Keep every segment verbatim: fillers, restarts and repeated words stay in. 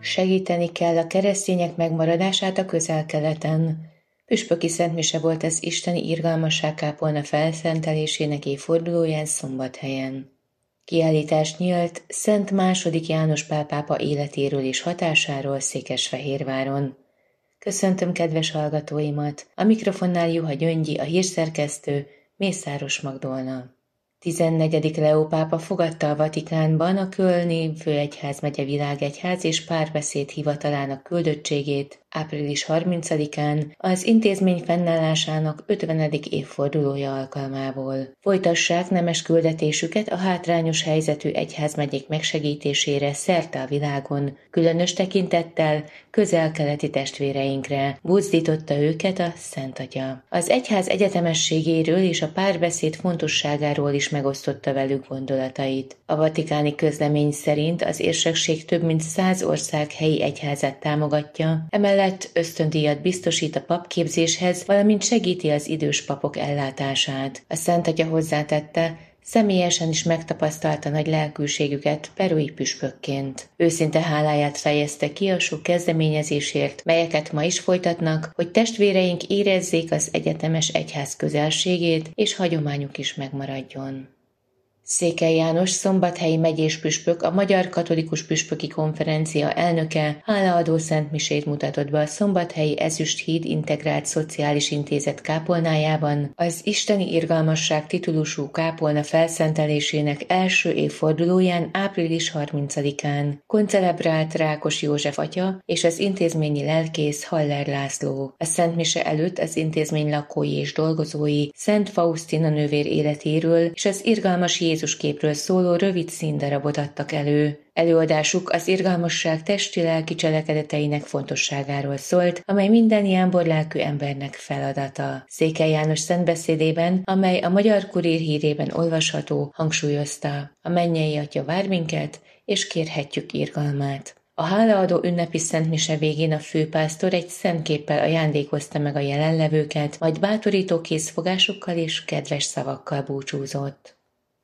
Segíteni kell a keresztények megmaradását a Közel-Keleten. Püspöki szentmise volt az isteni irgalmasság kápolna felszentelésének évfordulóján Szombathelyen. Kiállítás nyílt Szent második János Pál pápa életéről és hatásáról Székesfehérváron. Köszöntöm kedves hallgatóimat, a mikrofonnál Juha Gyöngyi, a hírszerkesztő, Mészáros Magdolna. tizennegyedik Leó pápa fogadta a Vatikánban a Kölni Főegyházmegye Világegyház és Párbeszéd hivatalának küldöttségét április harmincadikán az intézmény fennállásának ötvenedik évfordulója alkalmából. Folytassák nemes küldetésüket a hátrányos helyzetű egyházmegyék megsegítésére szerte a világon, különös tekintettel közel-keleti testvéreinkre, buzdította őket a Szent Atya. Az egyház egyetemességéről és a párbeszéd fontosságáról is megosztotta velük gondolatait. A vatikáni közlemény szerint az érsekség több mint száz ország helyi egyházát támogatja, emellett ösztöndíjat biztosít a papképzéshez, valamint segíti az idős papok ellátását. A Szent Atya hozzátette, személyesen is megtapasztalta nagy lelkűségüket perui püspökként. Őszinte háláját fejezte ki a sok kezdeményezésért, melyeket ma is folytatnak, hogy testvéreink érezzék az egyetemes egyház közelségét, és hagyományuk is megmaradjon. Székely János szombathelyi megyés püspök, a Magyar Katolikus Püspöki Konferencia elnöke hálaadó szentmisét mutatott be a Szombathelyi Ezüsthíd Integrált Szociális Intézet kápolnájában az Isteni Irgalmasság titulusú kápolna felszentelésének első évfordulóján április harmincadikán. Koncelebrált Rákos József atya és az intézményi lelkész Haller László. A szentmise előtt az intézmény lakói és dolgozói Szent Fausztina nővér életéről és az irgalmas Jézus képről szóló rövid színdarabot adtak elő. Előadásuk az irgalmasság testi-lelki cselekedeteinek fontosságáról szólt, amely minden jámborlelkű embernek feladata. Székely János szentbeszédében, amely a Magyar Kurír hírében olvasható, hangsúlyozta: a mennyei Atya vár minket, és kérhetjük irgalmát. A hálaadó ünnepi szentmise végén a főpásztor egy szentképpel ajándékozta meg a jelenlevőket, majd bátorító készfogásokkal és kedves szavakkal búcsúzott.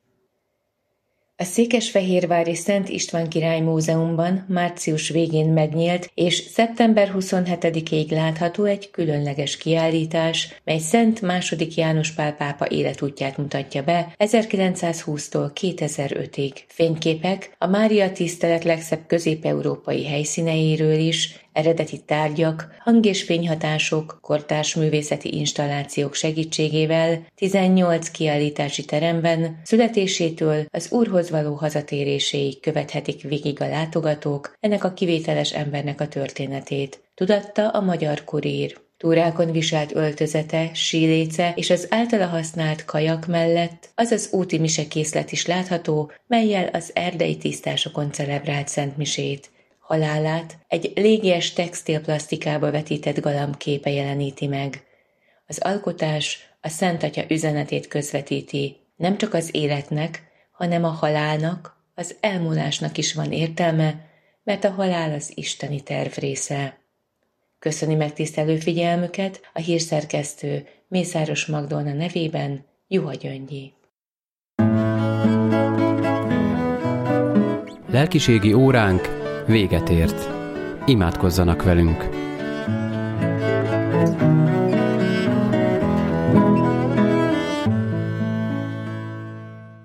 A székesfehérvári Szent István Király Múzeumban március végén megnyílt és szeptember huszonhetedikéig látható egy különleges kiállítás, mely Szent második János Pál pápa életútját mutatja be ezerkilencszázhúsztól kétezer-ötig. Fényképek a Mária tisztelet legszebb közép-európai helyszíneiről is, eredeti tárgyak, hang- és fényhatások, kortárs művészeti installációk segítségével tizennyolc kiállítási teremben születésétől az Úrhoz való hazatéréséig követhetik végig a látogatók ennek a kivételes embernek a történetét, tudatta a Magyar Kurír. Túrákon viselt öltözete, síléce és az általa használt kajak mellett az az úti misekészlet is látható, mellyel az erdei tisztásokon celebrált szentmisét. Halálát egy légies textilplasztikába vetített galamb képe jeleníti meg. Az alkotás a Szent Atya üzenetét közvetíti, nem csak az életnek, hanem a halálnak, az elmúlásnak is van értelme, mert a halál az isteni terv része. Köszöni megtisztelő figyelmüket a hírszerkesztő Mészáros Magdolna nevében Juha Gyöngyi. Lelkiségi óránk véget ért. Imádkozzanak velünk!